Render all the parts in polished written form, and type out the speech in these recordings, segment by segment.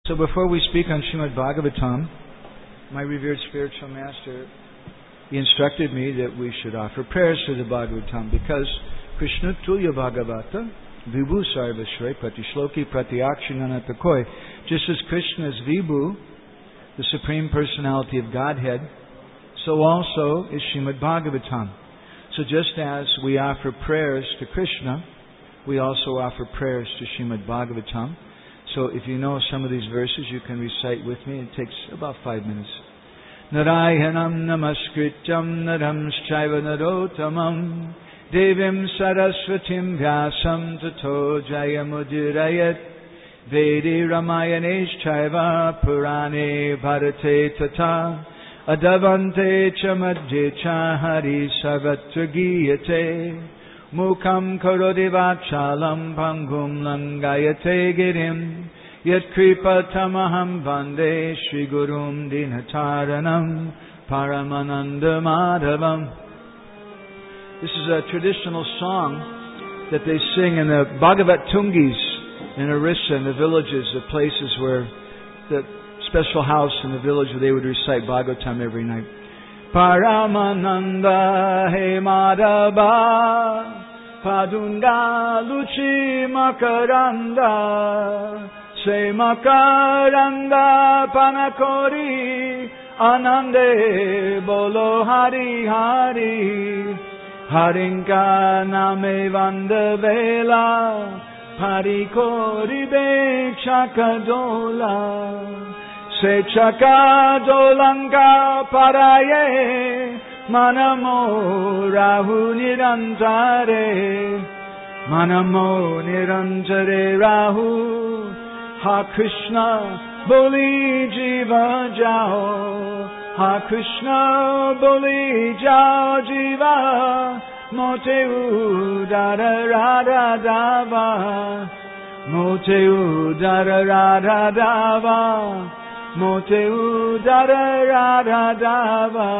So before we speak on Srimad Bhagavatam, my revered spiritual master, he instructed me that we should offer prayers to the Bhagavatam because Krishna Tulya Bhagavata Vibhu Sarvashray Pratishloki Pratyakshinanatakoi. Just as Krishna is Vibhu, the Supreme Personality of Godhead, so also is Srimad Bhagavatam. So just as we offer prayers to Krishna, we also offer prayers to Srimad Bhagavatam. So if you know some of these verses, you can recite with me. It takes about 5 minutes. Narayanam namaskrityam naram shaiva narotamam devim saraswatim vyasam tato jayamudirayat vedi ramayaneshchaiva purane bharate tata adavante cha madhye cha hari sarvatra giyate mukam karoti vachalam pangum langayate girim yat kripa tamaham vande shri gurum dinataranam paramananda madhavam. This is a traditional song that they sing in the Bhagavat Tungis in Orissa, in the villages, the places where the special house in the village where they would recite Bhagavatam every night. Paramananda he madhava padunga luchi makaranda se makaranda panakori anande bolo hari hari harinka name vandavela parikori be chakadola se chakadolanga paraye manamo rahu nirantare rahu ha Krishna boli jiva jao ha Krishna boli jao jiva mote udara radha dava mote udara radha dava mote udara radha dava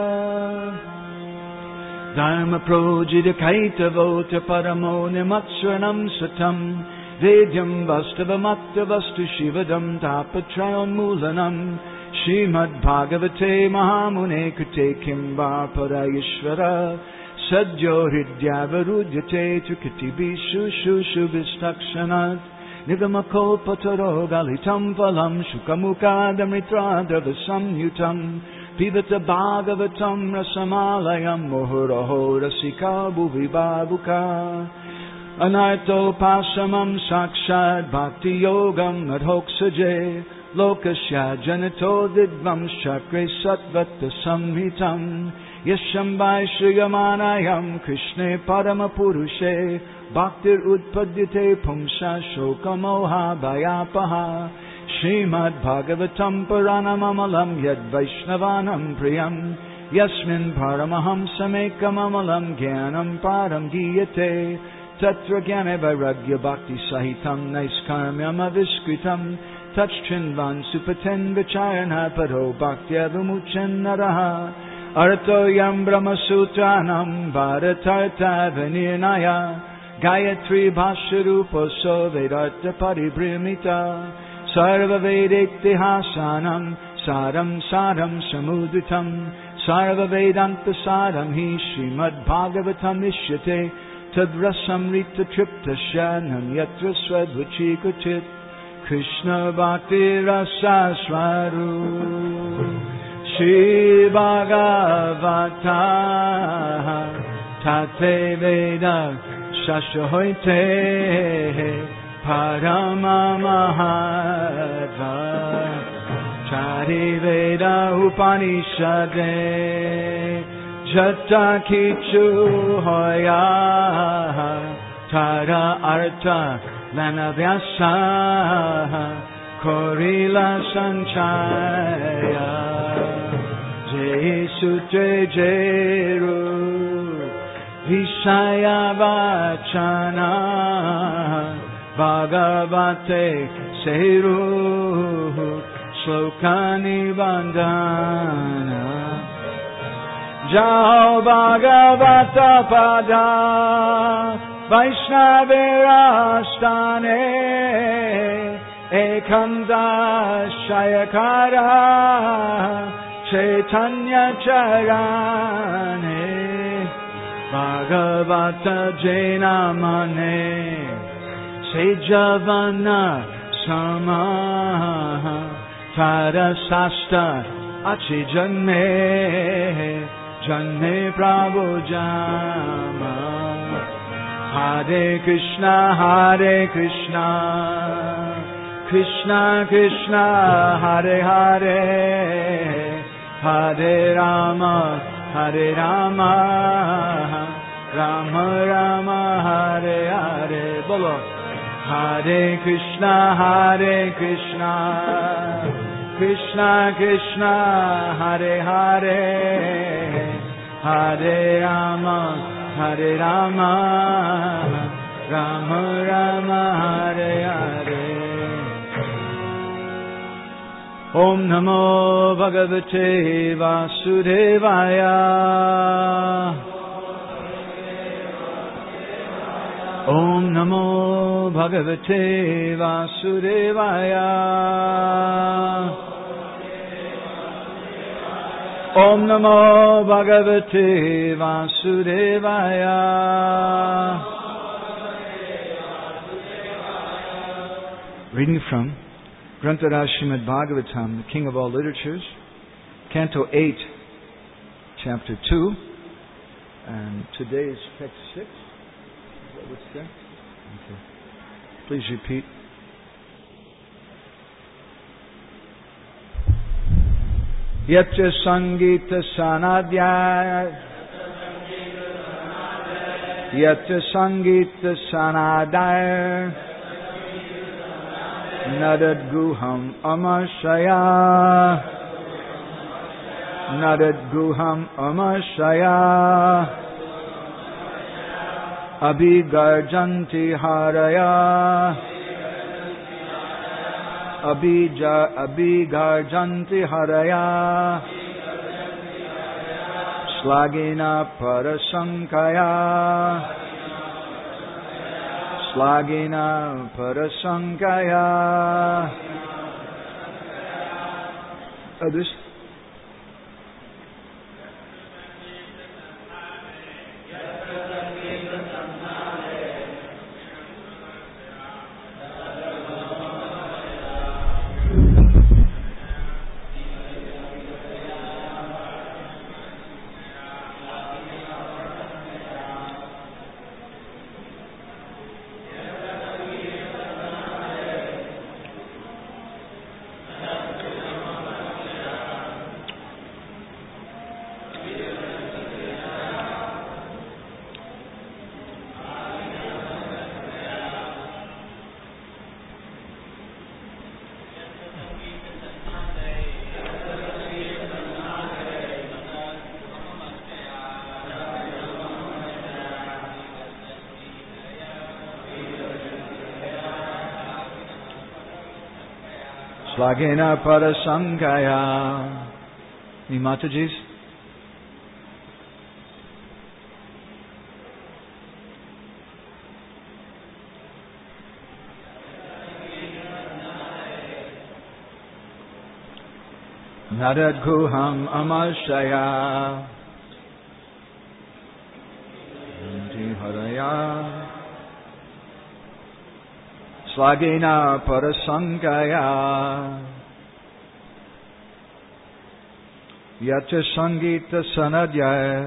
dharma projita kaitavota paramo nimatsranam satam vedyam vastavamatta vastu shivadam tapatrayon mulanam Srimad Bhagavate Mahamune Kute Kimva Parayishvara Sadyo Hridyavarudhyate Tukitibishu Shushu Vistakshanat Nigamakolpataro Galitam Phalam Shukamukadamritradravasam Yutam Pivata Bhagavatam Rasamalayam Mohuraho Rasika Bhuvi Babuka Anarto Pasamam Sakshad Bhakti Yogam Adhoksaje Lokasya Janato Didvam Shakre Satvata Samhitam Yashambai Shrigamanayam Krishne Paramapurushe Bhaktir Utpadyate Pumsa Shokamoha Bhayapaha Srimad Bhagavatam Puranamamalam Yad Vaishnavanam Priyam Yasmin Paramahamsamekamalam Gyanam Param Giyate Tatra Gyane Vairagya Bhakti Sahitam Naiskarmyam Aviskritam Tachchinvan Supaten Vichayana Pado Bhaktya Vumuchen Naraha Arto Yam Brahma Sutranam Bharatartha Vinirnaya Gayatri Bhasharuposo Vedartha Paribrimita Sarva Vedikti Hasanam Saram Saram Samudritam Sarva Vedanta Saram Hi Srimad Bhagavatam Ishyate Tadrasam Rita Tripta Shanam Yatra Swadvachikutit Krishna Bhakti Rasa Swaru Shri Bhagavata Tate Veda Shashoite Parama Mahadva Chari Veda Upanishade Jata Kichu Hoya Tara Arta Lana Vyasa Korila Sanchaya Jesutre Jeru Vishaya Vachana Bhagavate Seru Slokani Vandana Jao Bhagavata Pada Vaishnavira Stane Ekam Dashayakara Chaitanya Charane Bhagavata Jainamane Sejavana Samaha Tarasasta Achi Janme Prabhu Jama Hare Krishna Krishna Krishna Hare Hare Hare Rama Rama Rama Hare Hare Bolo Hare Krishna Krishna Krishna Hare Hare Hare Rama Rama Rama Hare Hare Om Namo Bhagavate Vasudevaya Om Namo Bhagavate Vasudevaya Om Namo Bhagavate Vasudevaya Reading from Grantharaj Srimad Bhagavatam, the King of all literatures, Canto 8, Chapter 2, and today is text 6. Is that what's there? Okay. Please repeat. Yatra Sangita Sanadhyaya Yatra Sangita Sanadhyaya Nadad Guham Amashaya Abhigarjanti Haraya Abhigarjanti Haraya Slagina Parasankaya Others? Slagena Parasankaya. Any Matajis? Nadad Guham Amashaya Haraya Slagena Parasankaya Yatra Sangita Sanadhyaya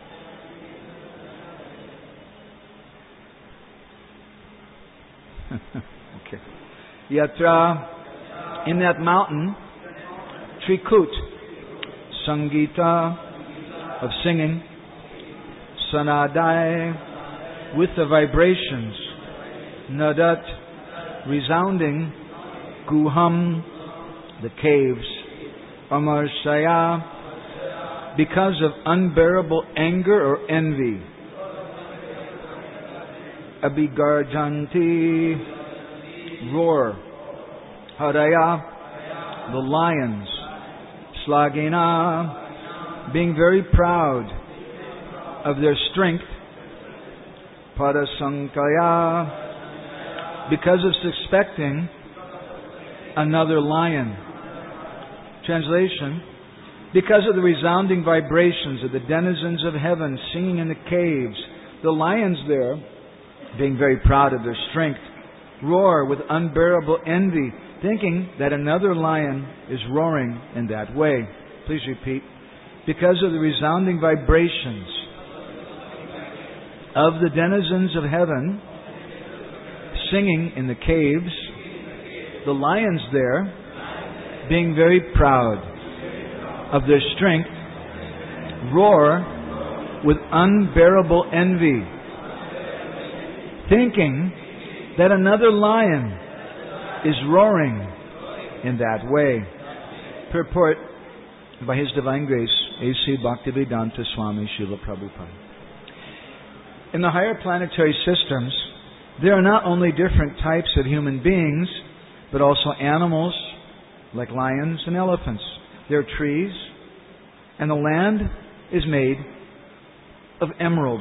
Okay. Yatra, in that mountain, Trikut, Sangita, of singing, Sanadai, with the vibrations, Nadat, resounding, Guham, the caves, Amarshaya, because of unbearable anger or envy, Abhigarjanti, roar, Haraya, the lions, Slagina, being very proud of their strength, Parasankaya, because of suspecting another lion. Translation: because of the resounding vibrations of the denizens of heaven singing in the caves, the lions there, being very proud of their strength, roar with unbearable envy, thinking that another lion is roaring in that way. Please repeat. Because of the resounding vibrations of the denizens of heaven singing in the caves, the lions there, being very proud of their strength, roar with unbearable envy, thinking that another lion is roaring in that way. Purport by His Divine Grace, A.C. Bhaktivedanta Swami Srila Prabhupada. In the higher planetary systems, there are not only different types of human beings, but also animals like lions and elephants. There are trees, and the land is made of emeralds.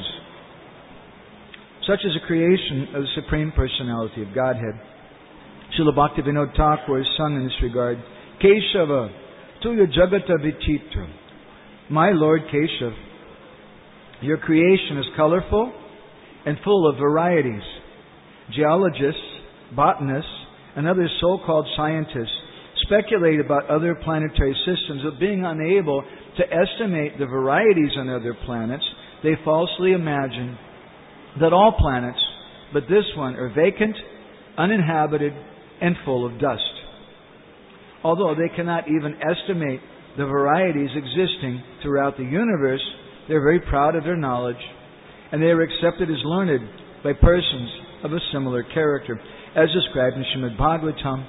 Such is a creation of the Supreme Personality of Godhead. Srila Bhaktivinoda Thakur has sung in this regard, Keshava, Tuya Jagata Vichitra. My Lord Keshav, your creation is colorful and full of varieties. Geologists, botanists, and other so-called scientists speculate about other planetary systems, but being unable to estimate the varieties on other planets, they falsely imagine that all planets, but this one, are vacant, uninhabited, and full of dust. Although they cannot even estimate the varieties existing throughout the universe, they are very proud of their knowledge, and they are accepted as learned by persons of a similar character, as described in Srimad Bhagavatam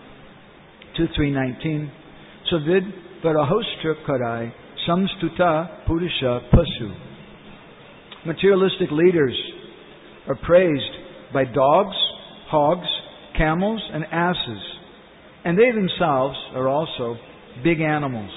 2.3.19. Savid Varahostra Karai Samstuta Purusha Pasu. Materialistic leaders are praised by dogs, hogs, camels, and asses, and they themselves are also big animals.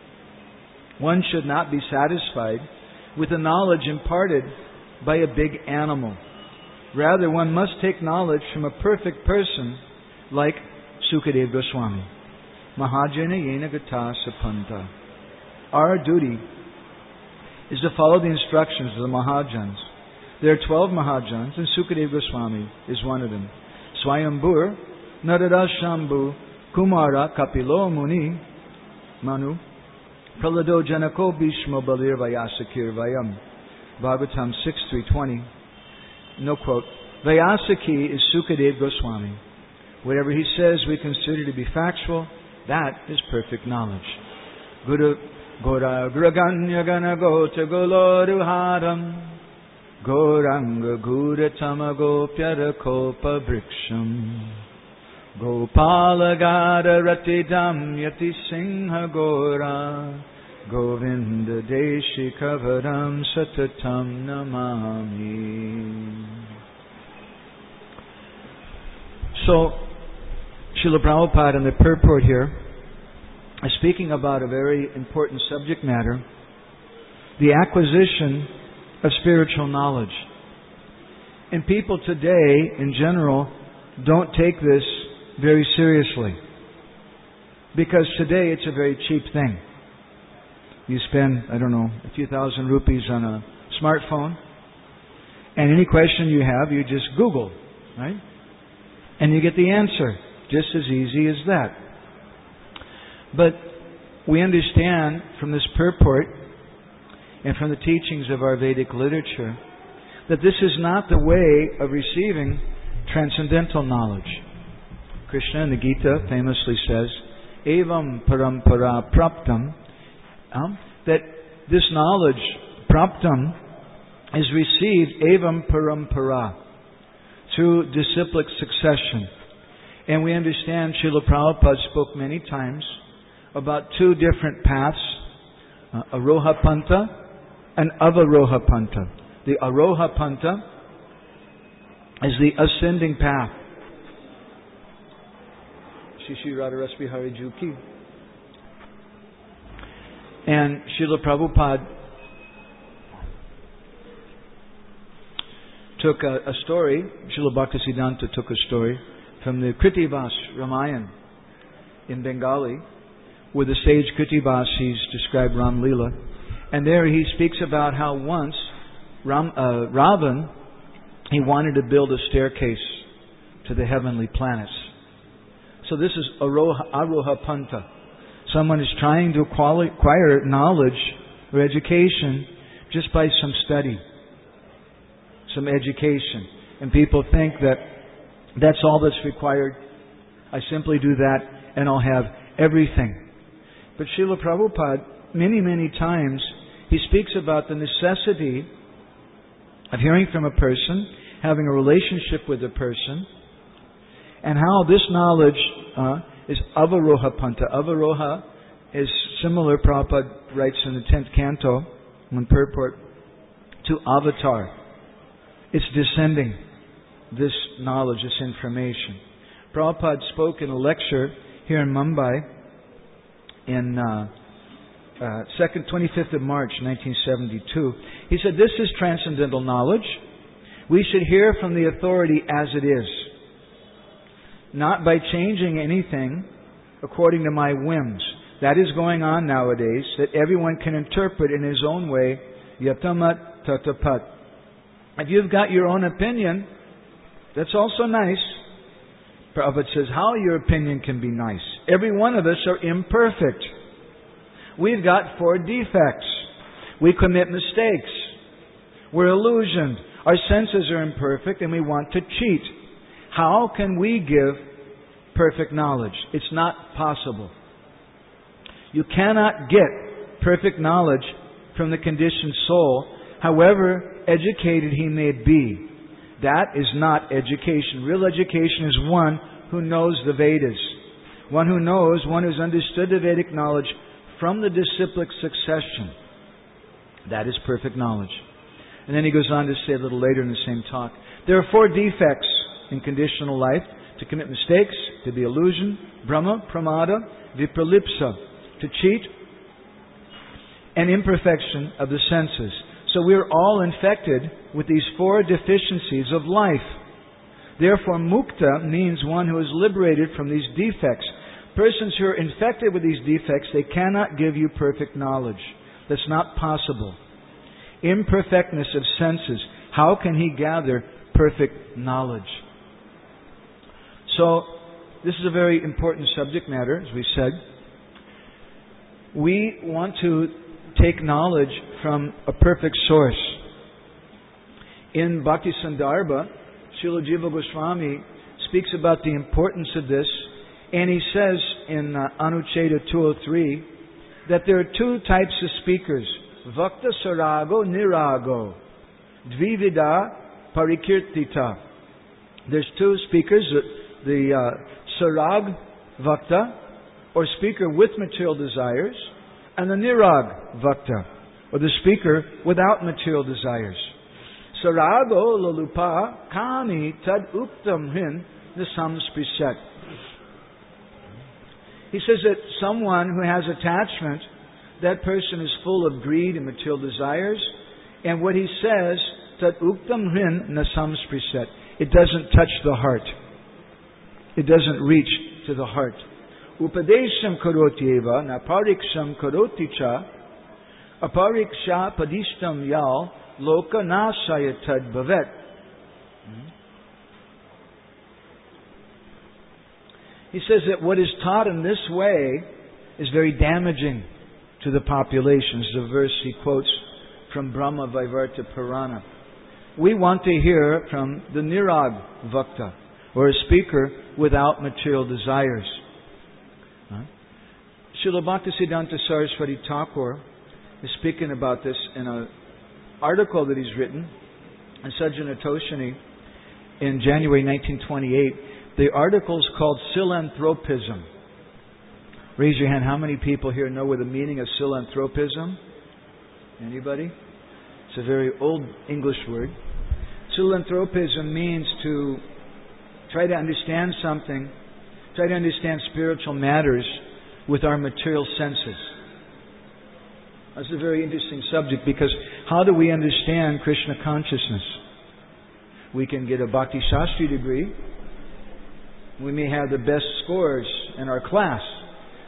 One should not be satisfied with the knowledge imparted by a big animal. Rather, one must take knowledge from a perfect person like Sukadeva Goswami. Mahajana Yena Gata Sapanta. Our duty is to follow the instructions of the Mahajans. There are 12 Mahajans, and Sukadeva Goswami is one of them. Swayambhur, Narada Shambhu, Kumara, Kapilo Muni, Manu, Pralado Janako Bhishma Balir Vayasakir Vayam. Bhagavatam 6.3.20. No quote. Vyasaki is Sukadeva Goswami. Whatever he says we consider to be factual, that is perfect knowledge. Guru Gora Graganya Gana Gota Goloruharam Goranga Gura Tamago Pyarakopa Briksham Gopala Gada Ratidam Yati Singha Gora Govinda Deshi Kavaram Satatam Namami. So, Srila Prabhupada in the purport here is speaking about a very important subject matter, the acquisition of spiritual knowledge. And people today, in general, don't take this very seriously, because today it's a very cheap thing. You spend, a few thousand rupees on a smartphone, and any question you have, you just Google, right? And you get the answer, just as easy as that. But we understand from this purport and from the teachings of our Vedic literature that this is not the way of receiving transcendental knowledge. Krishna in the Gita famously says, Evam parampara praptam, that this knowledge, praptam, is received evam parampara, through disciplic succession. And we understand Srila Prabhupada spoke many times about two different paths, Aroha Panta and Avaroha Panta. The Aroha Panta is the ascending path. Shishi Radharasa Bihari Juki. And Srila Prabhupada took a story, Srila Bhaktisiddhanta took a story from the Krittivas Ramayana. in Bengali, where the sage Krittivasis described Ram Leela. And there he speaks about how once Ravan, he wanted to build a staircase to the heavenly planets. So this is Aroha Panta. Someone is trying to acquire knowledge or education just by some study, some education. And people think that that's all that's required. I simply do that and I'll have everything. But Srila Prabhupada, many, many times, he speaks about the necessity of hearing from a person, having a relationship with a person, and how this knowledge is Avaroha Panta. Avaroha is similar, Prabhupada writes in the 10th canto, in purport, to avatar. It's descending, this knowledge, this information. Prabhupada spoke in a lecture here in Mumbai in 25th of March 1972. He said, this is transcendental knowledge. We should hear from the authority as it is, not by changing anything according to my whims. That is going on nowadays, that everyone can interpret in his own way, yatamat tatapat. If you've got your own opinion, that's also nice. Prabhupada says, how your opinion can be nice? Every one of us are imperfect. We've got 4 defects. We commit mistakes. We're illusioned. Our senses are imperfect and we want to cheat. How can we give perfect knowledge? It's not possible. You cannot get perfect knowledge from the conditioned soul, however educated he may be. That is not education. Real education is one who knows the Vedas. One who knows, one who's understood the Vedic knowledge from the disciplic succession. That is perfect knowledge. And then he goes on to say a little later in the same talk, there are 4 defects in conditional life: to commit mistakes, to be illusion, Brahma, Pramada, Vipralipsa, to cheat, and imperfection of the senses. So we are all infected with these 4 deficiencies of life. Therefore, mukta means one who is liberated from these defects. Persons who are infected with these defects, they cannot give you perfect knowledge. That's not possible. Imperfectness of senses. How can he gather perfect knowledge? So, this is a very important subject matter, as we said. We want to take knowledge from a perfect source. In Bhakti Sandarbha, Srila Jiva Goswami speaks about the importance of this, and he says in Anucheta 203 that there are 2 types of speakers: Vakta Sarago Nirago, Dvivida Parikirtita. There's 2 speakers, the Sarag Vakta, or speaker with material desires, and the Nirag Vakta, or the speaker without material desires. Sarago Lalupa Kami Tad Uktam Hin Nisamsprisat. He says that someone who has attachment, that person is full of greed and material desires, and what he says, Tad Uktam Hin Nisamsprisat, it doesn't touch the heart. It doesn't reach to the heart. Upadesham karoti eva, napariksham karoti cha, apariksha padishtam yal, loka nasaya tad bhavet. He says that what is taught in this way is very damaging to the population. This is a verse he quotes from Brahma Vaivarta Purana. We want to hear from the Nirag Vakta, or a speaker without material desires. Srila Bhaktisiddhanta Saraswati Thakur is speaking about this in an article that he's written in Sajjana Toshini in January 1928. The article is called Philanthropism. Raise your hand. How many people here know what the meaning of philanthropism? Anybody? It's a very old English word. Philanthropism means to try to understand something, try to understand spiritual matters with our material senses. That's a very interesting subject, because how do we understand Krishna consciousness? We can get a Bhakti Shastri degree. We may have the best scores in our class.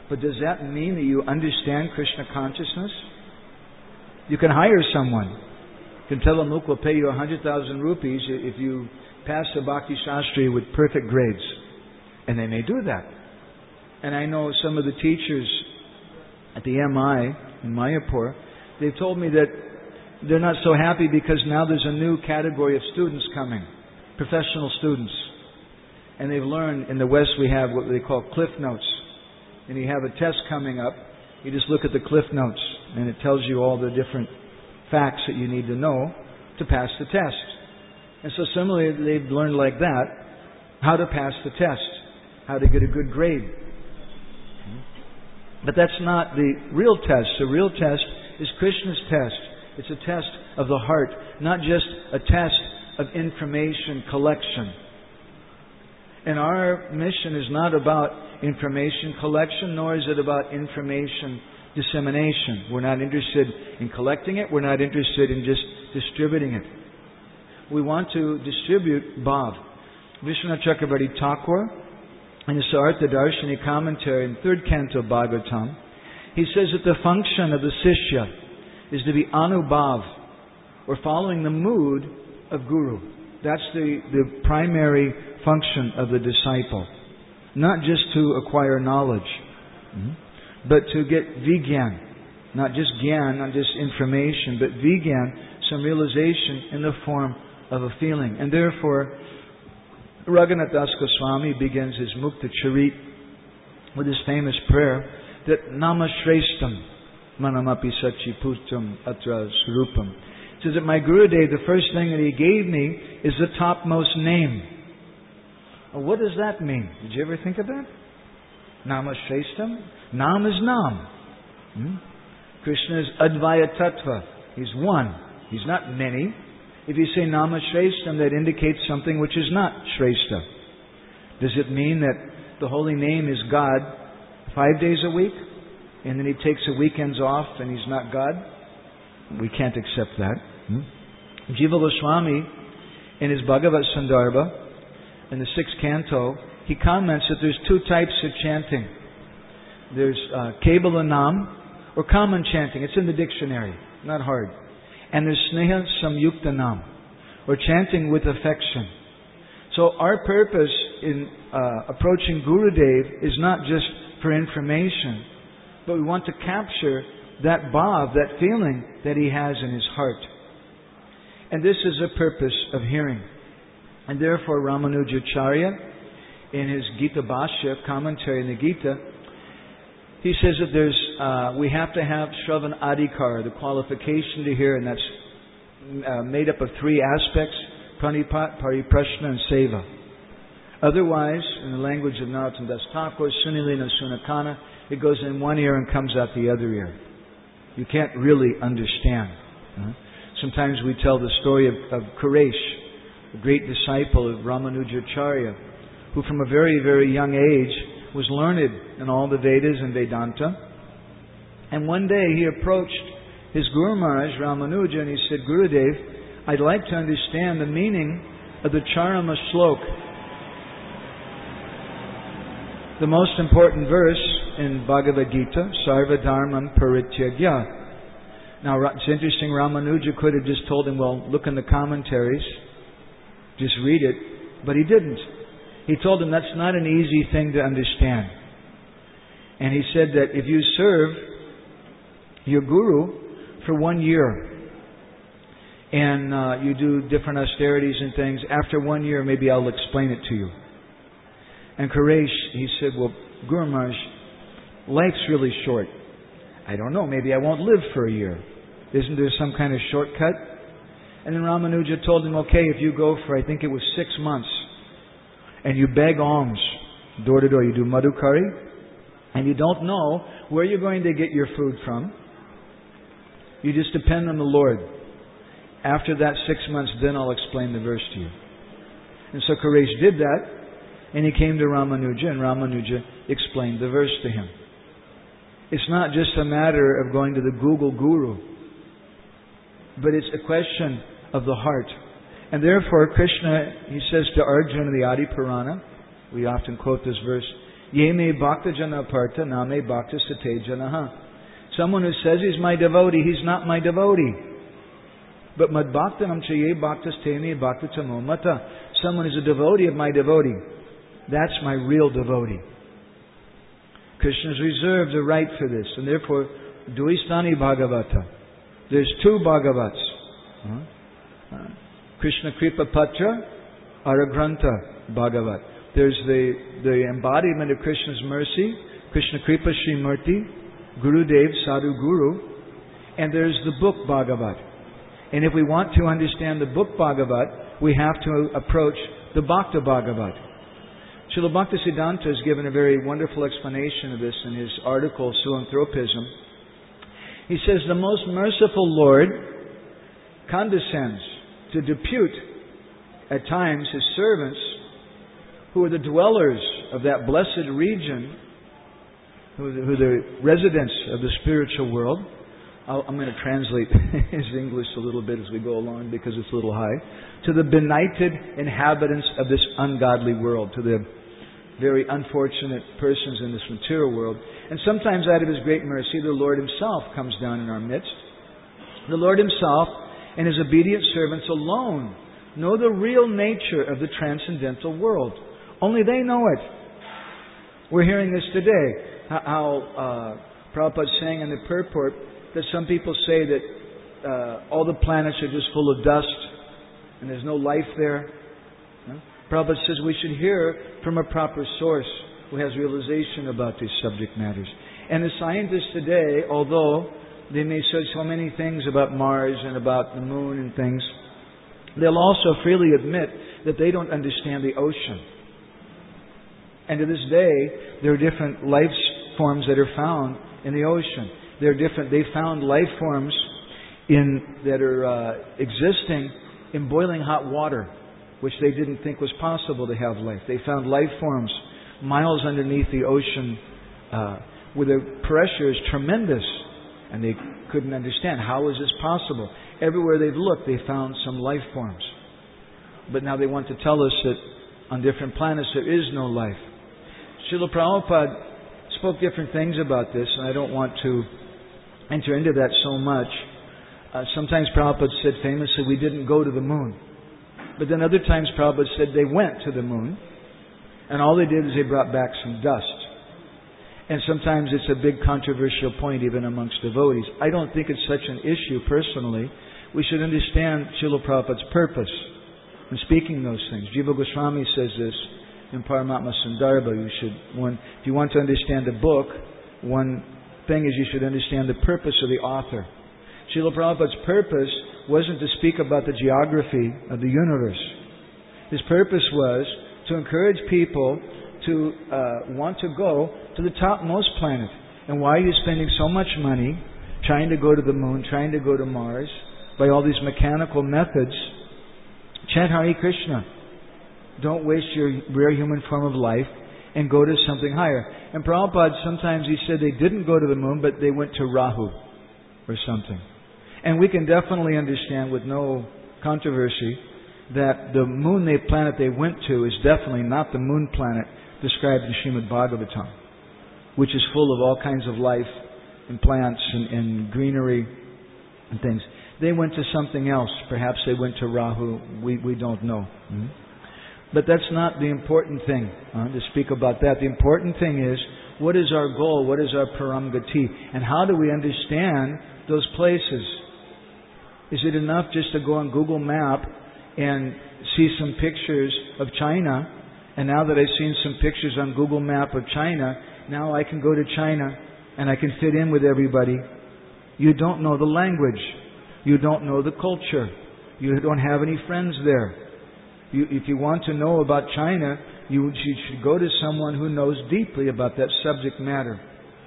But does that mean that you understand Krishna consciousness? You can hire someone. You can tell them, look, we'll pay you 100,000 rupees if you pass the Bhakti Shastri with perfect grades. And they may do that. And I know some of the teachers at the MI in Mayapur, they've told me that they're not so happy because now there's a new category of students coming, professional students. And they've learned in the West we have what they call cliff notes. And you have a test coming up, you just look at the cliff notes and it tells you all the different facts that you need to know to pass the test. And so similarly, they've learned like that how to pass the test, how to get a good grade. But that's not the real test. The real test is Krishna's test. It's a test of the heart, not just a test of information collection. And our mission is not about information collection, nor is it about information dissemination. We're not interested in collecting it. We're not interested in just distributing it. We want to distribute Bhav. Vishwanath Chakravarti Thakur, in his Sartha Darshini commentary in 3rd canto Bhagavatam, he says that the function of the Sishya is to be Anubhav, or following the mood of Guru. That's the primary function of the disciple. Not just to acquire knowledge, but to get Vigyan. Not just Gyan, not just information, but Vigyan, some realization in the form of a feeling. And therefore, Raghunath Das Goswami begins his Mukta Charit with his famous prayer that Nama Shreshtam Manamapi Sachi Putam Atra Surupam. It says that my Gurudev, the first thing that he gave me is the topmost name. Well, what does that mean? Did you ever think of that? Nama Shreshtam? Nam is Nam. Krishna is Advaya Tattva. He's one. He's not many. If you say Nama Shreshtam, that indicates something which is not Shrestha. Does it mean that the holy name is God 5 days a week, and then he takes the weekends off and he's not God? We can't accept that. Jiva Goswami, in his Bhagavat Sandarbha, in the 6th canto, he comments that there's 2 types of chanting. There's Kebala Nam, or common chanting. It's in the dictionary, not hard. And there's Sneha Samyukta Nam, or chanting with affection. So our purpose in approaching Gurudev is not just for information, but we want to capture that bhav, that feeling that he has in his heart. And this is the purpose of hearing. And therefore Ramanujacharya, in his Gita Bhashya, commentary in the Gita, he says that we have to have Shravan Adhikar, the qualification to hear, and that's made up of 3 aspects: Pranipat, Pariprashna, and Seva. Otherwise, in the language of Narottam Das Thakur, Sunilina Sunakana, it goes in one ear and comes out the other ear. You can't really understand. Sometimes we tell the story of Kuresh, a great disciple of Ramanujacharya, who from a very, very young age was learned in all the Vedas and Vedanta. And one day he approached his Guru Maharaj, Ramanuja, and he said, Gurudev, I'd like to understand the meaning of the Charama Shlok, the most important verse in Bhagavad Gita, Sarva Dharmam Parityagya. Now, it's interesting, Ramanuja could have just told him, well, look in the commentaries, just read it, but he didn't. He told him that's not an easy thing to understand. And he said that if you serve your Guru for 1 year, and you do different austerities and things, after 1 year maybe I'll explain it to you. And Kuresh, he said, well, Guru Maharaj, life's really short. I don't know, maybe I won't live for a year. Isn't there some kind of shortcut? And then Ramanuja told him, okay, if you go for, I think it was 6 months, and you beg alms, door to door, you do madhukari, and you don't know where you're going to get your food from, you just depend on the Lord. After that 6 months, then I'll explain the verse to you. And so Kuresh did that, and he came to Ramanuja, and Ramanuja explained the verse to him. It's not just a matter of going to the Google Guru, but it's a question of the heart. And therefore, Krishna, he says to Arjuna, the Adi Purana, we often quote this verse, Ye me bhakta jana partha, na me bhakta sate janaha. Someone who says he's my devotee, he's not my devotee. But mad bhaktanam cha ye bhaktas te me bhakta tamo mata. Someone who's a devotee of my devotee, that's my real devotee. Krishna's reserved the right for this, and therefore, Duistani Bhagavata. There's two Bhagavats. Krishna Kripa Patra, Aragranta Bhagavat. There's the embodiment of Krishna's mercy, Krishna Kripa Srimurti, Gurudev Sadhu Guru, and there's the book Bhagavat. And if we want to understand the book Bhagavat, we have to approach the Bhakta Bhagavat. Srila Bhaktisiddhanta has given a very wonderful explanation of this in his article, Zoanthropism. He says, the most merciful Lord condescends to depute at times His servants who are the dwellers of that blessed region, who are the residents of the spiritual world. I'm going to translate his English a little bit as we go along because it's a little high. To the benighted inhabitants of this ungodly world, to the very unfortunate persons in this material world. And sometimes out of His great mercy, the Lord Himself comes down in our midst. The Lord Himself and His obedient servants alone know the real nature of the transcendental world. Only they know it. We're hearing this today. How Prabhupada's saying in the purport that some people say that all the planets are just full of dust and there's no life there. Prabhupada says we should hear from a proper source who has realization about these subject matters. And the scientists today, although they may say so many things about Mars and about the moon and things, they'll also freely admit that they don't understand the ocean. And to this day, there are different life forms that are found in the ocean. They found life forms that are existing in boiling hot water, which they didn't think was possible to have life. They found life forms miles underneath the ocean where the pressure is tremendous, and they couldn't understand how is this possible. Everywhere they've looked, they found some life forms. But now they want to tell us that on different planets there is no life. Srila Prabhupada spoke different things about this, and I don't want to enter into that so much. Sometimes Prabhupada said famously, we didn't go to the moon. But then other times Prabhupada said they went to the moon, and all they did is they brought back some dust. And sometimes it's a big controversial point even amongst devotees. I don't think it's such an issue personally. We should understand Srila Prabhupada's purpose in speaking those things. Jiva Goswami says this in Paramatma Sundarbha. If you want to understand a book, one thing is you should understand the purpose of the author. Srila Prabhupada's purpose wasn't to speak about the geography of the universe. His purpose was to encourage people to want to go to the topmost planet. And why are you spending so much money trying to go to the moon, trying to go to Mars, by all these mechanical methods? Chant Hare Krishna. Don't waste your rare human form of life and go to something higher. And Prabhupada, sometimes he said they didn't go to the moon, but they went to Rahu or something. And we can definitely understand with no controversy that the moon planet they went to is definitely not the moon planet described in Srimad Bhagavatam, which is full of all kinds of life and plants and greenery and things. They went to something else. Perhaps they went to Rahu. We don't know. But that's not the important thing to speak about that. The important thing is, what is our goal? What is our paramgati? And how do we understand those places? Is it enough just to go on Google Map and see some pictures of China? And now that I've seen some pictures on Google Map of China, now I can go to China and I can fit in with everybody. You don't know the language. You don't know the culture. You don't have any friends there. If you want to know about China, you should go to someone who knows deeply about that subject matter.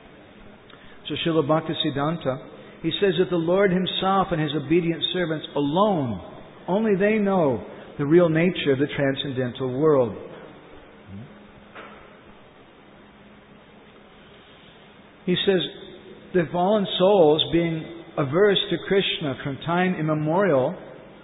So Srila Bhaktisiddhanta, he says that the Lord Himself and His obedient servants alone, only they know the real nature of the transcendental world. He says, the fallen souls being averse to Krishna from time immemorial,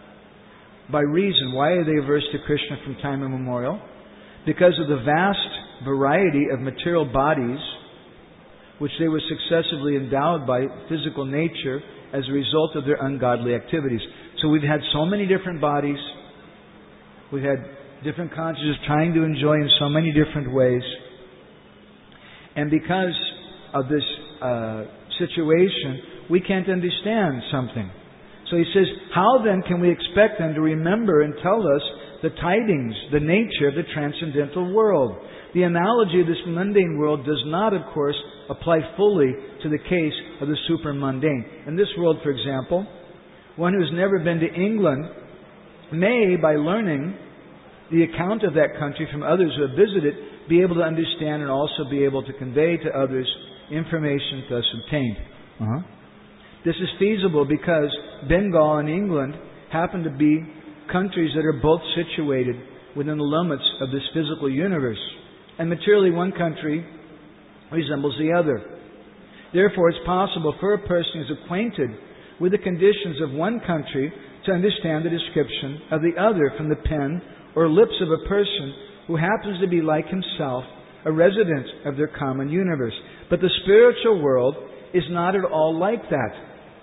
by reason. Why are they averse to Krishna from time immemorial? Because of the vast variety of material bodies which they were successively endowed by physical nature as a result of their ungodly activities. So we've had so many different bodies. We've had different consciousness trying to enjoy in so many different ways. And because of this situation, we can't understand something. So he says, how then can we expect them to remember and tell us the tidings, the nature of the transcendental world? The analogy of this mundane world does not, of course, apply fully to the case of the supermundane. In this world, for example, one who has never been to England may, by learning the account of that country from others who have visited, be able to understand and also be able to convey to others information thus obtained. This is feasible because Bengal and England happen to be countries that are both situated within the limits of this physical universe. And materially, one country resembles the other. Therefore, it's possible for a person who is acquainted with the conditions of one country to understand the description of the other from the pen or lips of a person who happens to be like himself, a resident of their common universe. But the spiritual world is not at all like that.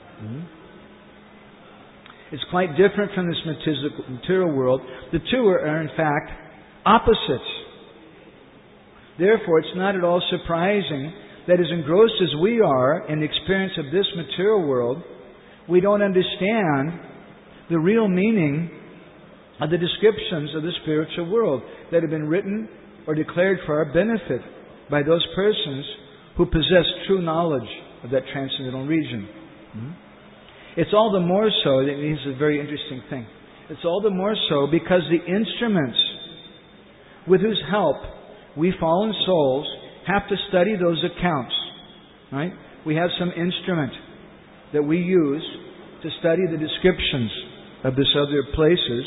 It's quite different from this material world. The two are in fact opposites. Therefore, it's not at all surprising that as engrossed as we are in the experience of this material world, we don't understand the real meaning of the descriptions of the spiritual world that have been written or declared for our benefit by those persons who possess true knowledge of that transcendental region. It's all the more so, this is a very interesting thing, it's all the more so because the instruments with whose help we fallen souls have to study those accounts. Right? We have some instrument that we use to study the descriptions of this other places.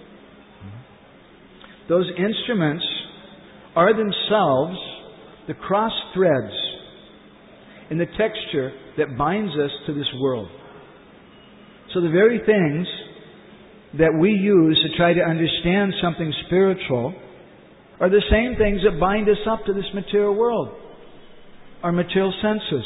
Those instruments are themselves the cross threads in the texture that binds us to this world. So the very things that we use to try to understand something spiritual are the same things that bind us up to this material world, our material senses.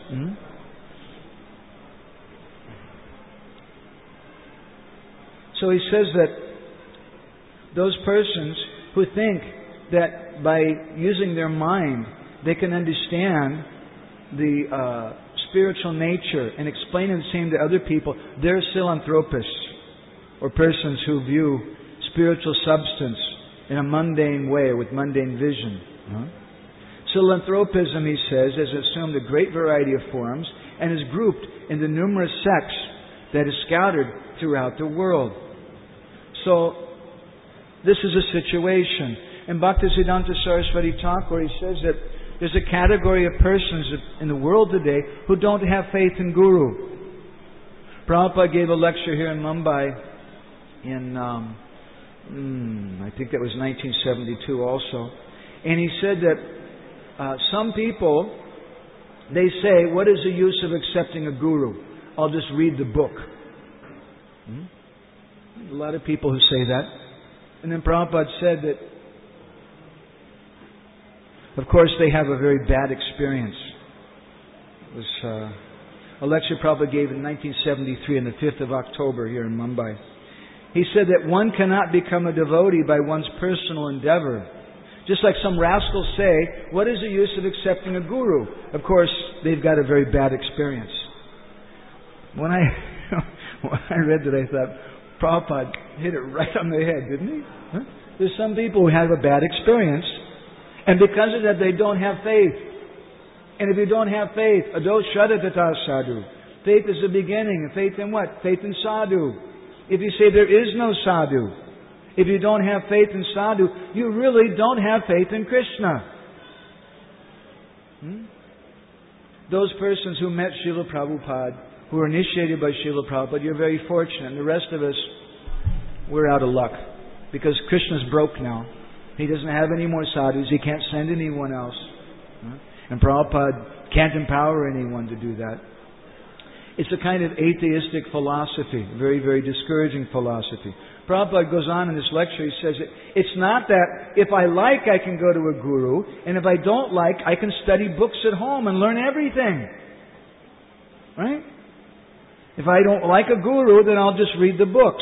So he says that those persons who think that by using their mind they can understand the spiritual nature and explain the same to other people, they're philanthropists, or persons who view spiritual substance in a mundane way, with mundane vision. Philanthropism, he says, has assumed a great variety of forms and is grouped into numerous sects that is scattered throughout the world. So, this is a situation. In Bhaktisiddhanta Saraswati Thakur, he says that there's a category of persons in the world today who don't have faith in Guru. Prabhupada gave a lecture here in Mumbai in, I think that was 1972 also. And he said that some people, they say, what is the use of accepting a Guru? I'll just read the book. A lot of people who say that. And then Prabhupada said that, of course, they have a very bad experience. It was a lecture Prabhupada gave in 1973 on the 5th of October here in Mumbai. He said that one cannot become a devotee by one's personal endeavor. Just like some rascals say, what is the use of accepting a guru? Of course, they've got a very bad experience. When I read that, I thought, Prabhupada hit it right on the head, didn't he? There's some people who have a bad experience, and because of that, they don't have faith. And if you don't have faith, ado shradhatata sadhu. Faith is the beginning. And faith in what? Faith in sadhu. If you say there is no sadhu, if you don't have faith in sadhu, you really don't have faith in Krishna. Those persons who met Srila Prabhupada, who were initiated by Srila Prabhupada, you're very fortunate. And the rest of us, we're out of luck. Because Krishna's broke now. He doesn't have any more sadhus. He can't send anyone else. And Prabhupada can't empower anyone to do that. It's a kind of atheistic philosophy. Very, very discouraging philosophy. Prabhupada goes on in this lecture, he says, it's not that if I like, I can go to a guru, and if I don't like, I can study books at home and learn everything. Right? If I don't like a guru, then I'll just read the books.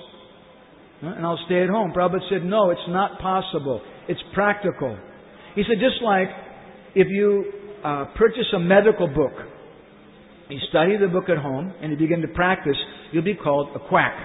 And I'll stay at home. Prabhupada said, no, it's not possible. It's practical. He said, just like if you purchase a medical book, you study the book at home, and you begin to practice, you'll be called a quack.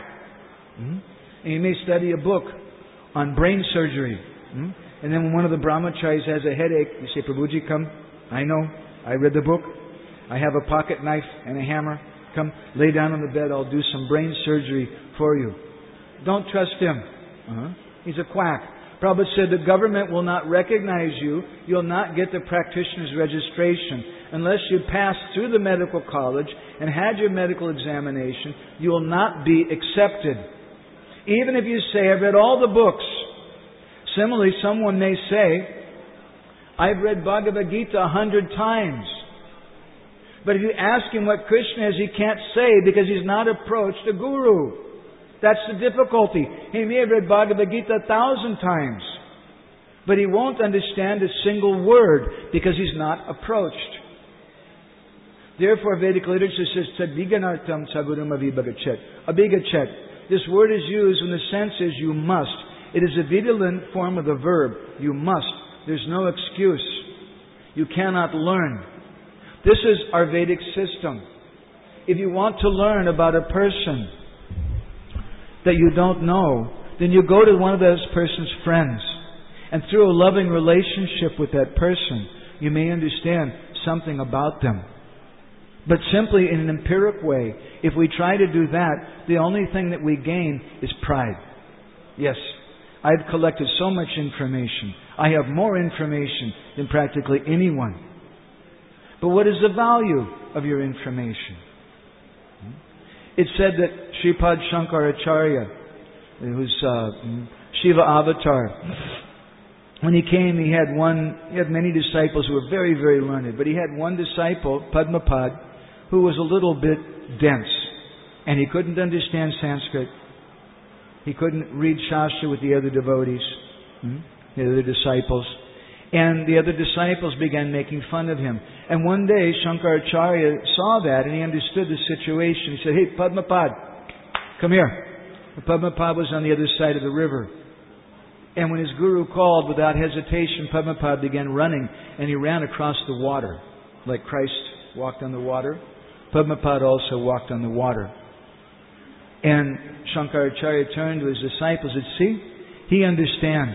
And you may study a book on brain surgery. And then when one of the brahmacharis has a headache, you say, Prabhuji, come. I know. I read the book. I have a pocket knife and a hammer. Come, lay down on the bed. I'll do some brain surgery for you. Don't trust him. He's a quack. Prabhupada said the government will not recognize you. You'll not get the practitioner's registration unless you pass through the medical college and had your medical examination. You will not be accepted. Even if you say, I've read all the books. Similarly, someone may say, I've read Bhagavad Gita 100 times. But if you ask him what Krishna is, he can't say because he's not approached a guru. That's the difficulty. He may have read Bhagavad Gita 1,000 times, but he won't understand a single word because he's not approached. Therefore, Vedic literature says, Tadviganartam sagurum abhigachet. This word is used when the sense is you must. It is a vigilant form of the verb. You must. There's no excuse. You cannot learn. This is our Vedic system. If you want to learn about a person that you don't know, then you go to one of those person's friends. And through a loving relationship with that person, you may understand something about them. But simply in an empiric way, if we try to do that, the only thing that we gain is pride. Yes, I've collected so much information. I have more information than practically anyone. But what is the value of your information? It's said that Sripad Shankaracharya, who's Shiva Avatar, when he came, he had many disciples who were very, very learned. But he had one disciple, Padmapad, who was a little bit dense. And he couldn't understand Sanskrit. He couldn't read Shastra with the other devotees, the other disciples. And the other disciples began making fun of him. And one day, Shankaracharya saw that and he understood the situation. He said, hey, Padmapad, come here. And Padmapad was on the other side of the river. And when his guru called, without hesitation, Padmapad began running, and he ran across the water. Like Christ walked on the water, Padmapad also walked on the water. And Shankaracharya turned to his disciples and said, see, he understands.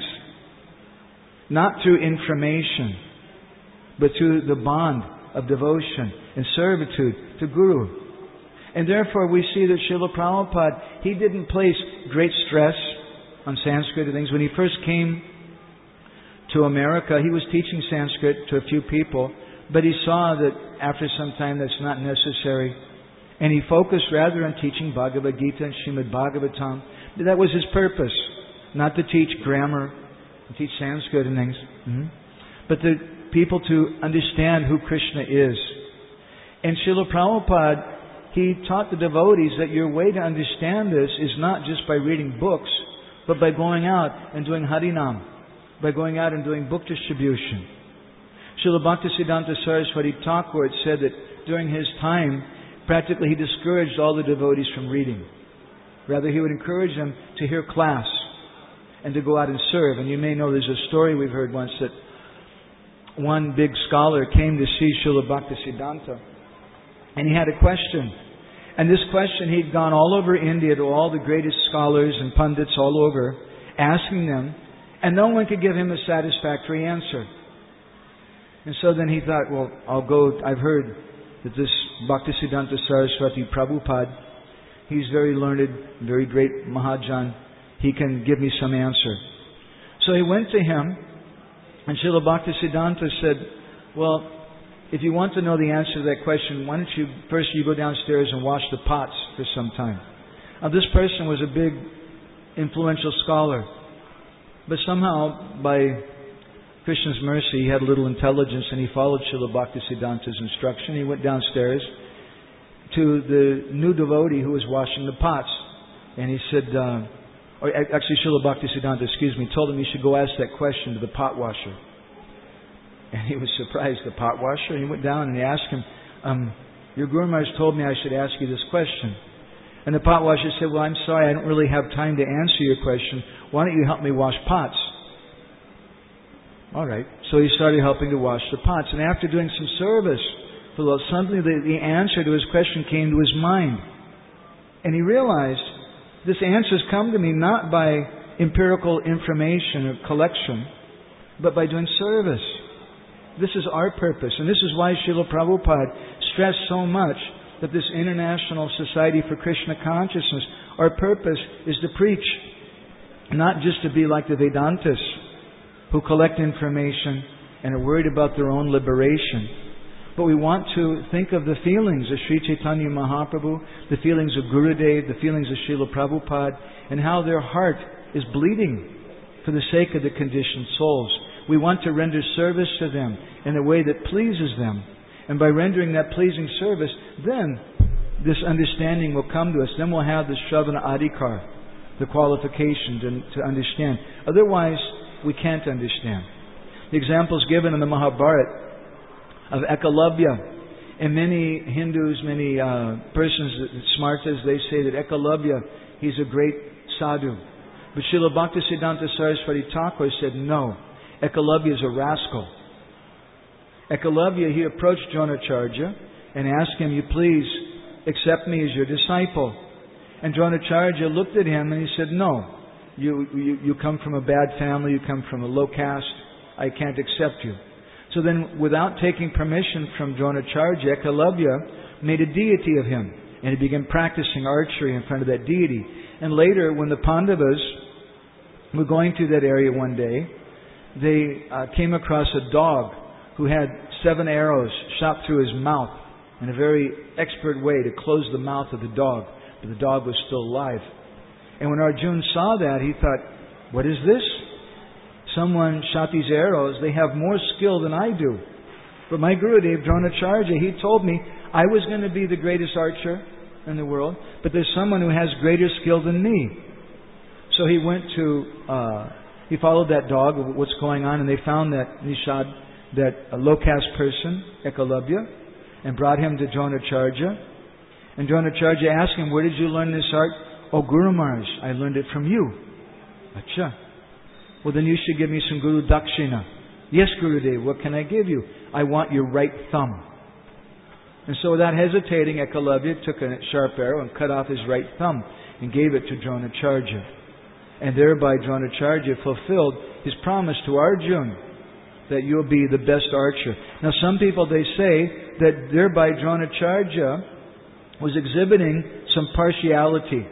Not through information, but through the bond of devotion and servitude to Guru. And therefore we see that Srila Prabhupada, he didn't place great stress on Sanskrit and things. When he first came to America, he was teaching Sanskrit to a few people, but he saw that after some time that's not necessary. And he focused rather on teaching Bhagavad Gita and Srimad Bhagavatam. That was his purpose, not to teach grammar, to teach Sanskrit and things, but the people to understand who Krishna is. And Srila Prabhupada, he taught the devotees that your way to understand this is not just by reading books, but by going out and doing Harinam, by going out and doing book distribution. Srila Bhaktisiddhanta Saraswati Thakur said that during his time, practically he discouraged all the devotees from reading. Rather, he would encourage them to hear class and to go out and serve. And you may know there's a story we've heard once that one big scholar came to see Srila Bhaktisiddhanta, and he had a question. And this question, he'd gone all over India to all the greatest scholars and pundits all over, asking them, and no one could give him a satisfactory answer. And so then he thought, well, I'll go, I've heard that this Bhaktisiddhanta Saraswati Prabhupada, he's very learned, very great Mahajan, he can give me some answer. So he went to him, and Srila Bhaktisiddhanta said, well, if you want to know the answer to that question, why don't you first go downstairs and wash the pots for some time. Now this person was a big, influential scholar, but somehow, by Krishna's mercy, he had a little intelligence, and he followed Srila Bhaktisiddhanta's instruction. He went downstairs to the new devotee who was washing the pots, and he said, or actually Srila Bhaktisiddhanta, told him he should go ask that question to the pot washer. And he was surprised, the pot washer. He went down and he asked him, your Guru Maharaj told me I should ask you this question. And the pot washer said, well, I'm sorry, I don't really have time to answer your question. Why don't you help me wash pots? All right. So he started helping to wash the pots. And after doing some service, suddenly the answer to his question came to his mind. And he realized, this answer's come to me not by empirical information or collection, but by doing service. This is our purpose. And this is why Srila Prabhupada stressed so much that this International Society for Krishna Consciousness, our purpose is to preach. Not just to be like the Vedantists who collect information and are worried about their own liberation. But we want to think of the feelings of Sri Chaitanya Mahaprabhu, the feelings of Gurudev, the feelings of Srila Prabhupada, and how their heart is bleeding for the sake of the conditioned souls. We want to render service to them in a way that pleases them. And by rendering that pleasing service, then this understanding will come to us. Then we'll have the Shravana Adhikar, the qualification to understand. Otherwise, we can't understand. The examples given in the Mahabharata of Ekalavya, and many Hindus, many persons, smartas, they say that Ekalavya, he's a great sadhu. But Srila Bhaktisiddhanta Saraswati Thakur said, no, Ekalavya is a rascal. Ekalavya, he approached Dronacharya and asked him, you please accept me as your disciple. And Dronacharya looked at him and he said, no, you come from a bad family, you come from a low caste, I can't accept you. So then, without taking permission from Dronacharya, Ekalavya made a deity of him. And he began practicing archery in front of that deity. And later, when the Pandavas were going through that area one day, they came across a dog who had 7 arrows shot through his mouth in a very expert way to close the mouth of the dog. But the dog was still alive. And when Arjuna saw that, he thought, what is this? Someone shot these arrows, they have more skill than I do. But my Gurudev, Dronacharya, he told me I was going to be the greatest archer in the world, but there's someone who has greater skill than me. So he went to, he followed that dog, what's going on, and they found that Nishad, that a low caste person, Ekalavya, and brought him to Dronacharya. And Dronacharya asked him, where did you learn this art? Oh, Guru Maharaj, I learned it from you. Acha. Well, then you should give me some Guru Dakshina. Yes, Gurudev, what can I give you? I want your right thumb. And so without hesitating, Ekalavya took a sharp arrow and cut off his right thumb and gave it to Dronacharya. And thereby Dronacharya fulfilled his promise to Arjuna that you'll be the best archer. Now some people, they say that thereby Dronacharya was exhibiting some partiality,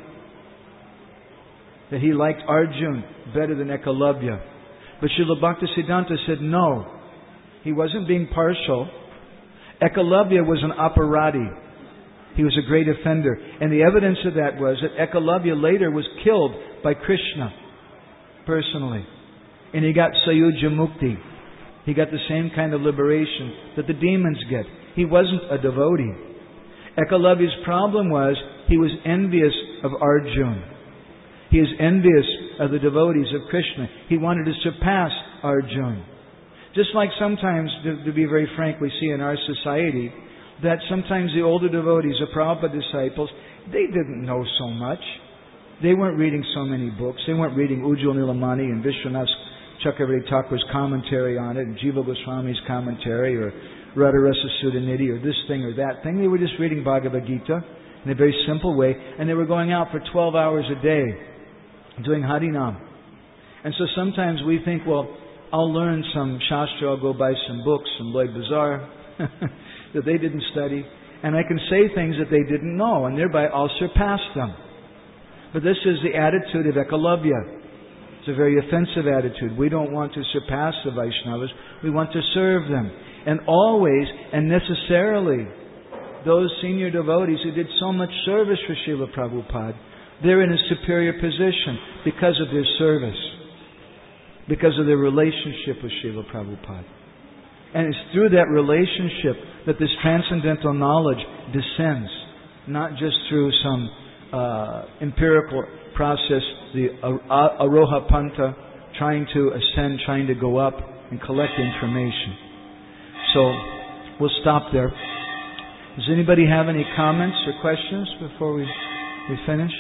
that he liked Arjuna better than Ekalavya. But Srila Bhaktisiddhanta said no, he wasn't being partial. Ekalavya was an aparadhi. He was a great offender. And the evidence of that was that Ekalavya later was killed by Krishna personally. And he got Sayuja Mukti. He got the same kind of liberation that the demons get. He wasn't a devotee. Ekalavya's problem was he was envious of Arjuna. He is envious of the devotees of Krishna. He wanted to surpass Arjuna. Just like sometimes, to be very frank, we see in our society that sometimes the older devotees, the Prabhupada disciples, they didn't know so much. They weren't reading so many books. They weren't reading Ujjwal Nilamani and Vishwanath Chakravarti Thakur's commentary on it, and Jiva Goswami's commentary, or Radharasa Sudhanidhi, or this thing or that thing. They were just reading Bhagavad Gita in a very simple way, and they were going out for 12 hours a day doing Harinam. And so sometimes we think, well, I'll learn some Shastra, I'll go buy some books from Lloyd Bazaar that they didn't study, and I can say things that they didn't know, and thereby I'll surpass them. But this is the attitude of Ekalavya. It's a very offensive attitude. We don't want to surpass the Vaishnavas, we want to serve them. And always and necessarily, those senior devotees who did so much service for Srila Prabhupada, they're in a superior position because of their service, because of their relationship with Srila Prabhupada. And it's through that relationship that this transcendental knowledge descends, not just through some empirical process, the Aroha Panta, trying to ascend, trying to go up and collect information. So we'll stop there. Does anybody have any comments or questions before we finish?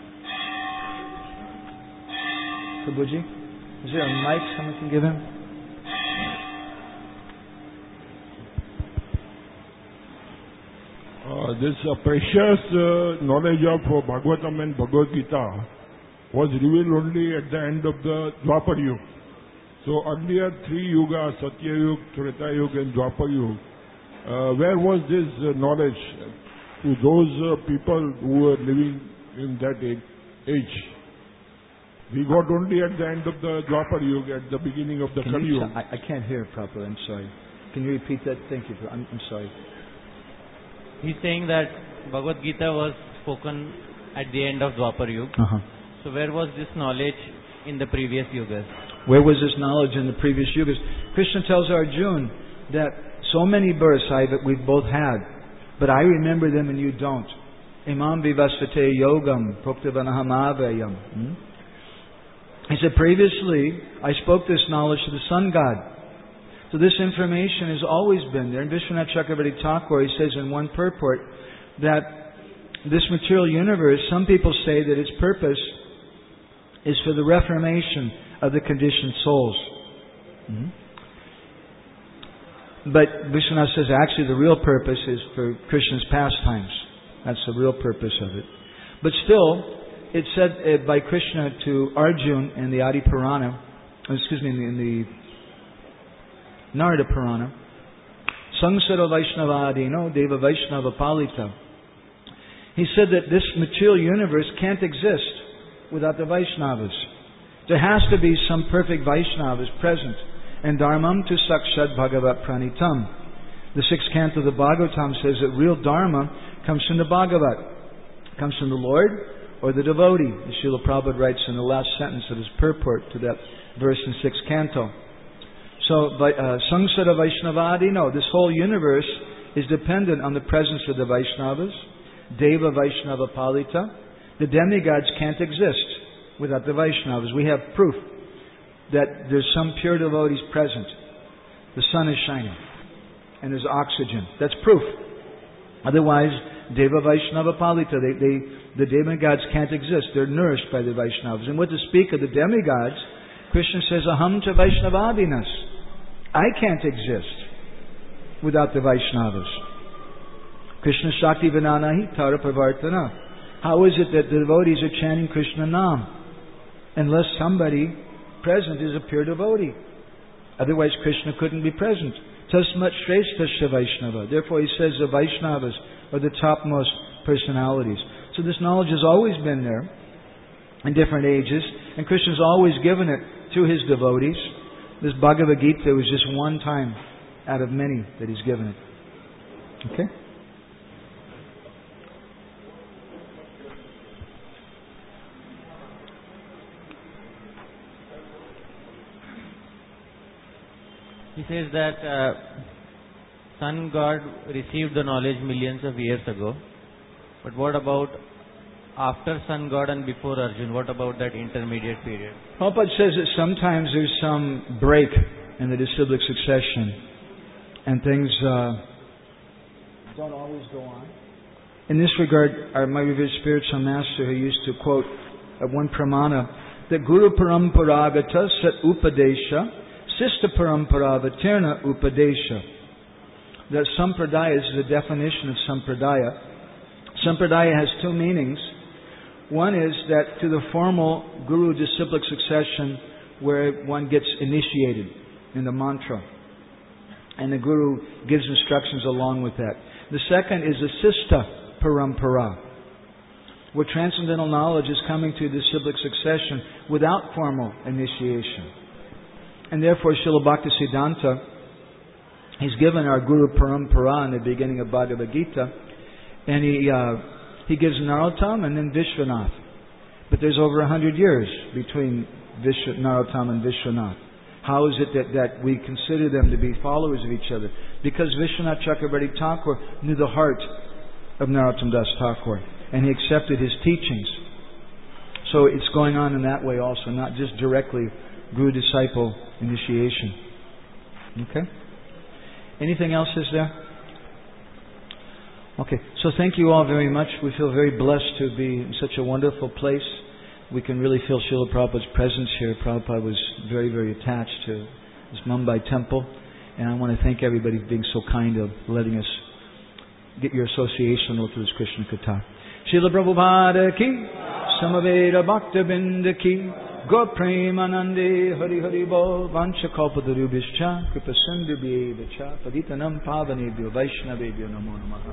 Prabhuji? Is there a mic someone can give him? This precious knowledge of Bhagavatam and Bhagavad Gita was revealed only at the end of the Dwapar Yuga. So earlier 3 yugas, Satya Yuga, Treta Yuga and Dwapar Yuga, where was this knowledge to those people who were living in that age? We got only at the end of the Dwapar Yuga, at the beginning of the Kali Yuga. I can't hear it properly, I'm sorry. Can you repeat that? Thank you. I'm sorry. He's saying that Bhagavad Gita was spoken at the end of Dwapar Yuga. So where was this knowledge in the previous yugas? Where was this knowledge in the previous yugas? Krishna tells Arjuna that so many births we've both had, but I remember them and you don't. Imam vivasvate yogam proktavanaham. He said, previously I spoke this knowledge to the sun god. So this information has always been there. And Vishwanath Chakravarti Thakur, he says in one purport that this material universe, some people say that its purpose is for the reformation of the conditioned souls. But Vishwanath says actually the real purpose is for Krishna's pastimes. That's the real purpose of it. But still, it's said by Krishna to Arjuna in the Adi Purana, in the Narada Purana, Sangsara Vaishnavadino Deva Vaishnava Palita. He said that this material universe can't exist without the Vaishnavas. There has to be some perfect Vaishnavas present. And Dharmam tu Sakshat Bhagavat Pranitam. The 6th canto of the Bhagavatam says that real Dharma comes from the Bhagavat. Comes from the Lord or the devotee. As Srila Prabhupada writes in the last sentence of his purport to that verse in 6th canto. So, Sangsara Vaishnavadino, this whole universe is dependent on the presence of the Vaishnavas, Deva Vaishnava Palita. The demigods can't exist without the Vaishnavas. We have proof that there's some pure devotees present. The sun is shining and there's oxygen. That's proof. Otherwise, Deva Vaishnava Palita, the demigods can't exist. They're nourished by the Vaishnavas. And what to speak of the demigods, Krishna says, Aham cha Vaishnavadinas. I can't exist without the Vaishnavas. Krishna Shakti Vinanahi Tara Pravartana. How is it that the devotees are chanting Krishna Nam? Unless somebody present is a pure devotee. Otherwise Krishna couldn't be present. Tasmat Shrestha Vaishnava. Therefore he says the Vaishnavas are the topmost personalities. So this knowledge has always been there in different ages. And Krishna's always given it to his devotees. This Bhagavad Gita was just one time out of many that he's given it. Okay? He says that Sun God received the knowledge millions of years ago. But what about after Sun God and before Arjuna? What about that intermediate period? Prabhupada says that sometimes there's some break in the disciplic succession and things don't always go on. In this regard, my revered spiritual master who used to quote at one pramana that Guru Paramparagata Sat Upadesha Sista Paramparavatena Upadesha. That Sampradaya is the definition of Sampradaya. Sampradaya has two meanings. One is that to the formal Guru disciplic succession where one gets initiated in the mantra. And the Guru gives instructions along with that. The second is the Sista Parampara, where transcendental knowledge is coming to disciplic succession without formal initiation. And therefore Srila Bhaktisiddhanta, he's given our Guru Parampara in the beginning of Bhagavad Gita, and he gives Narottam and then Vishwanath. But there's over 100 years between Narottam and Vishwanath. How is it that we consider them to be followers of each other? Because Vishwanath Chakravarti Thakur knew the heart of Narottam Das Thakur. and he accepted his teachings. So it's going on in that way also, not just directly guru-disciple initiation. Okay? Anything else is there? Okay, so thank you all very much. We feel very blessed to be in such a wonderful place. We can really feel Srila Prabhupada's presence here. Prabhupada was very, very attached to this Mumbai temple. And I want to thank everybody for being so kind of letting us get your association with this Krishna Katha. Srila Prabhupada ki, Samaveda Bhakta Binda ki, Go Premanande Hari Hari Bol, Vancha Kalpadarubhischa, Kripa Sindhu Bhyevacha, Paditanam Pavanebhyo Vaishnavebhyo Namo Namaha.